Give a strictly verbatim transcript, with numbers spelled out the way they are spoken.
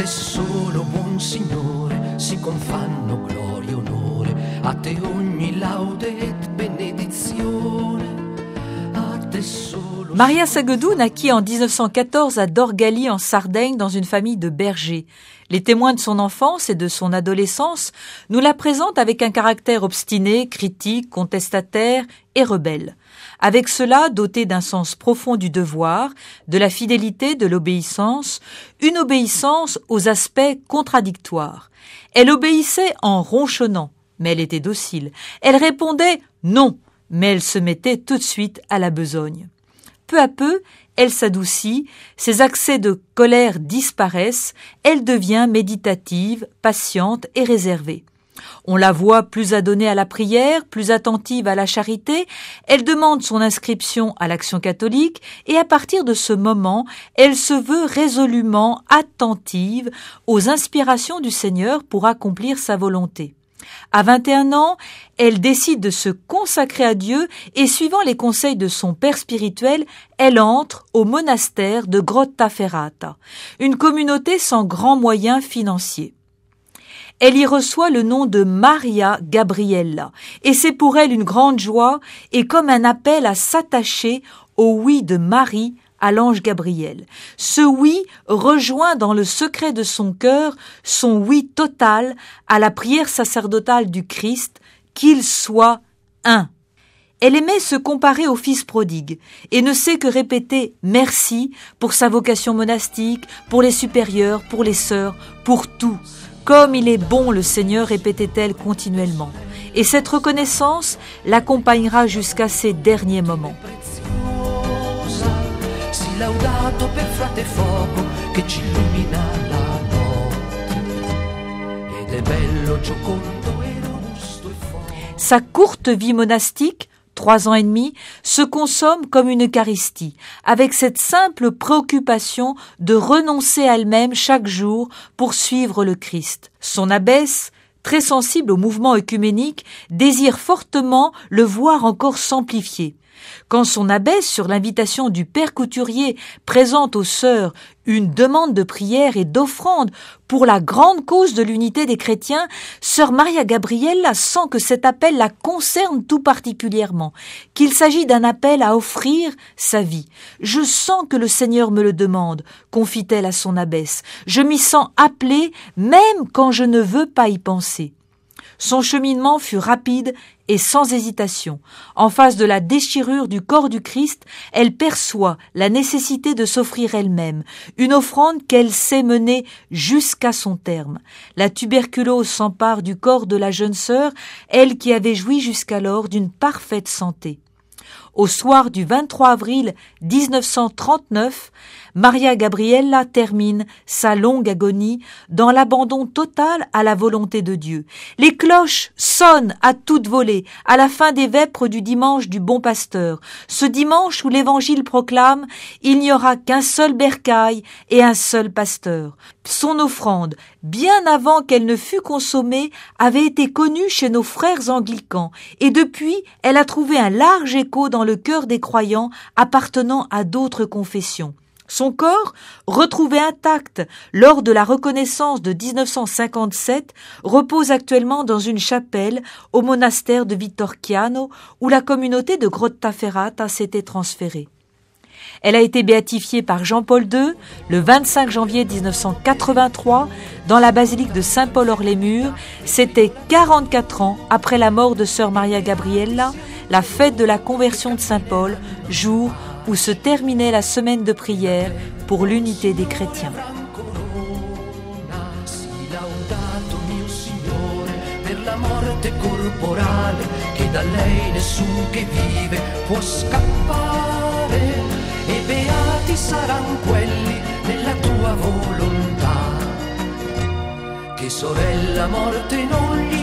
te solo, buon Signore, si confanno gloria e onore, a te ogni laude et benedizione, a te solo. Maria Sagedou naquit en dix-neuf cent quatorze à Dorgali en Sardaigne dans une famille de bergers. Les témoins de son enfance et de son adolescence nous la présentent avec un caractère obstiné, critique, contestataire et rebelle. Avec cela, dotée d'un sens profond du devoir, de la fidélité, de l'obéissance, une obéissance aux aspects contradictoires. Elle obéissait en ronchonnant, mais elle était docile. Elle répondait « non », mais elle se mettait tout de suite à la besogne. Peu à peu, elle s'adoucit, ses accès de colère disparaissent, elle devient méditative, patiente et réservée. On la voit plus adonnée à la prière, plus attentive à la charité, elle demande son inscription à l'Action catholique et à partir de ce moment, elle se veut résolument attentive aux inspirations du Seigneur pour accomplir sa volonté. À vingt et un ans, elle décide de se consacrer à Dieu et suivant les conseils de son père spirituel, elle entre au monastère de Grottaferrata, une communauté sans grands moyens financiers. Elle y reçoit le nom de Maria Gabriella et c'est pour elle une grande joie et comme un appel à s'attacher au oui de Marie à l'ange Gabriel. Ce oui rejoint dans le secret de son cœur son oui total à la prière sacerdotale du Christ, qu'il soit un. Elle aimait se comparer au fils prodigue et ne sait que répéter merci pour sa vocation monastique, pour les supérieurs, pour les sœurs, pour tout. Comme il est bon le Seigneur, répétait-elle continuellement. Et cette reconnaissance l'accompagnera jusqu'à ses derniers moments. Laudato per frate fuoco che ci illumina la notte ed è bello, giocondo e robusto e forte. Sa courte vie monastique, trois ans et demi, se consomme comme une Eucharistie, avec cette simple préoccupation de renoncer à elle-même chaque jour pour suivre le Christ. Son abbesse, très sensible au mouvement œcuménique, désire fortement le voir encore s'amplifier. Quand son abbesse, sur l'invitation du père couturier, présente aux sœurs une demande de prière et d'offrande pour la grande cause de l'unité des chrétiens, sœur Maria Gabriella sent que cet appel la concerne tout particulièrement, qu'il s'agit d'un appel à offrir sa vie. « Je sens que le Seigneur me le demande », confie-t-elle à son abbesse. « Je m'y sens appelée même quand je ne veux pas y penser ». Son cheminement fut rapide et sans hésitation. En face de la déchirure du corps du Christ, elle perçoit la nécessité de s'offrir elle-même, une offrande qu'elle sait mener jusqu'à son terme. La tuberculose s'empare du corps de la jeune sœur, elle qui avait joui jusqu'alors d'une parfaite santé. Au soir du vingt-trois avril dix-neuf cent trente-neuf, Maria Gabriella termine sa longue agonie dans l'abandon total à la volonté de Dieu. Les cloches sonnent à toute volée à la fin des vêpres du dimanche du Bon Pasteur, ce dimanche où l'Évangile proclame « Il n'y aura qu'un seul bercail et un seul pasteur ». Son offrande, bien avant qu'elle ne fût consommée, avait été connue chez nos frères anglicans et depuis, elle a trouvé un large écho dans le cœur des croyants appartenant à d'autres confessions. Son corps, retrouvé intact lors de la reconnaissance de dix-neuf cent cinquante-sept, repose actuellement dans une chapelle au monastère de Vittorchiano où la communauté de Grottaferrata s'était transférée. Elle a été béatifiée par Jean-Paul deux le vingt-cinq janvier dix-neuf cent quatre-vingt-trois dans la basilique de Saint-Paul-hors-les-Murs. C'était quarante-quatre ans après la mort de sœur Maria Gabriella, la fête de la conversion de Saint-Paul, jour où se terminait la semaine de prière pour l'unité des chrétiens. E beati saranno quelli nella tua volontà, che sorella morte non gli